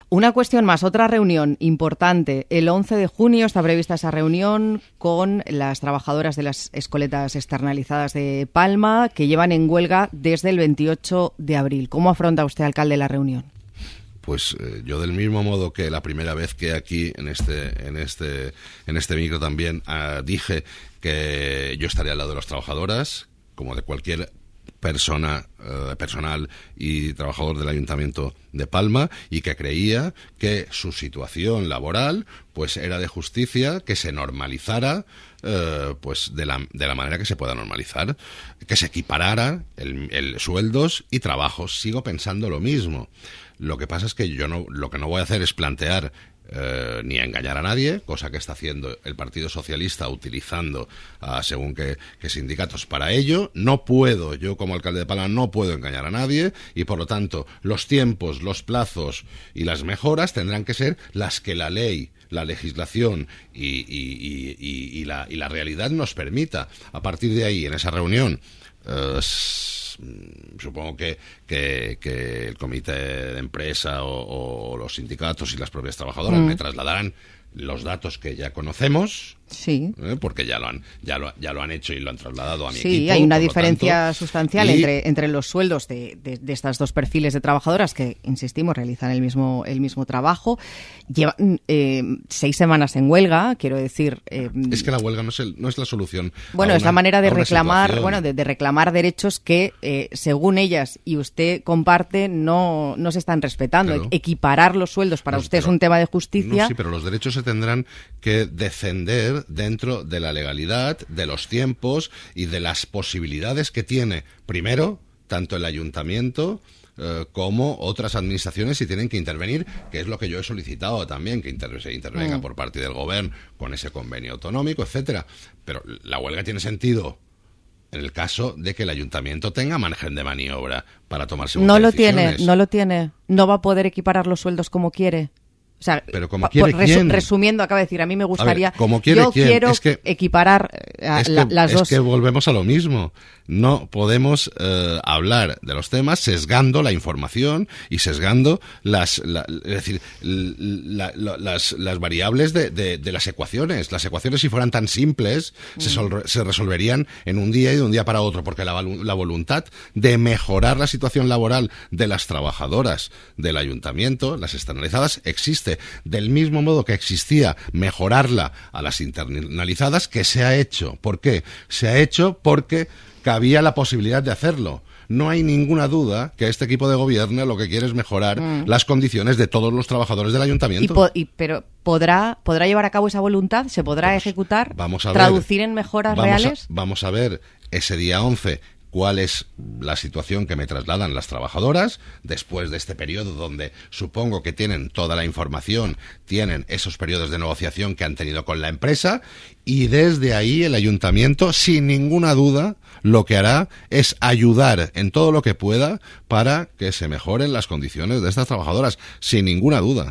Una cuestión más, otra reunión importante. El 11 de junio está prevista esa reunión con las trabajadoras de las escoletas externalizadas de Palma, que llevan en huelga desde el 28 de abril. ¿Cómo afronta usted, alcalde, la reunión? Pues yo, del mismo modo que la primera vez que aquí en este micro también dije que yo estaría al lado de las trabajadoras, como de cualquier personal y trabajador del Ayuntamiento de Palma, y que creía que su situación laboral pues era de justicia que se normalizara pues de la manera que se pueda normalizar, que se equiparara el sueldos y trabajos. Sigo pensando lo mismo. Lo que pasa es que lo que no voy a hacer es plantear ni a engañar a nadie, cosa que está haciendo el Partido Socialista utilizando según qué sindicatos para ello. No puedo, yo como alcalde de Palma no puedo engañar a nadie, y por lo tanto los tiempos, los plazos y las mejoras tendrán que ser las que la ley, la legislación y la realidad nos permita. A partir de ahí, en esa reunión, supongo que el comité de empresa o los sindicatos y las propias trabajadoras me trasladarán los datos que ya conocemos, sí, porque ya lo han hecho y lo han trasladado a mi equipo. Sí, hay una diferencia sustancial entre los sueldos de estas dos perfiles de trabajadoras que, insistimos, realizan el mismo trabajo. Llevan 6 semanas en huelga, quiero decir. Es que la huelga no es la solución. Bueno, es la manera de reclamar, de reclamar derechos que, según ellas y usted comparte, no se están respetando. Claro. Equiparar los sueldos para usted es un tema de justicia. No, sí, pero los derechos se tendrán que defender dentro de la legalidad, de los tiempos y de las posibilidades que tiene, primero, tanto el ayuntamiento como otras administraciones, si tienen que intervenir, que es lo que yo he solicitado también, que se intervenga por parte del gobierno con ese convenio autonómico, etcétera. Pero la huelga tiene sentido en el caso de que el ayuntamiento tenga margen de maniobra para tomarse unas decisiones. No lo tiene. No va a poder equiparar los sueldos como quiere. O sea, pero como quiere ¿quién? Resumiendo, acaba de decir, a mí me gustaría, yo quiero equiparar las dos. Es que volvemos a lo mismo. No podemos hablar de los temas sesgando la información y sesgando las variables de las ecuaciones. Las ecuaciones, si fueran tan simples, se resolverían en un día y de un día para otro, porque la voluntad de mejorar la situación laboral de las trabajadoras del ayuntamiento, las externalizadas, existe. Del mismo modo que existía mejorarla a las internalizadas, que se ha hecho. ¿Por qué? Se ha hecho porque cabía la posibilidad de hacerlo. No hay ninguna duda que este equipo de gobierno lo que quiere es mejorar las condiciones de todos los trabajadores del ayuntamiento. Pero ¿podrá llevar a cabo esa voluntad? ¿Se podrá ejecutar? ¿Traducir en mejoras reales? Vamos a ver ese día 11 cuál es la situación que me trasladan las trabajadoras después de este periodo donde supongo que tienen toda la información, tienen esos periodos de negociación que han tenido con la empresa, y desde ahí el ayuntamiento, sin ninguna duda, lo que hará es ayudar en todo lo que pueda para que se mejoren las condiciones de estas trabajadoras, sin ninguna duda.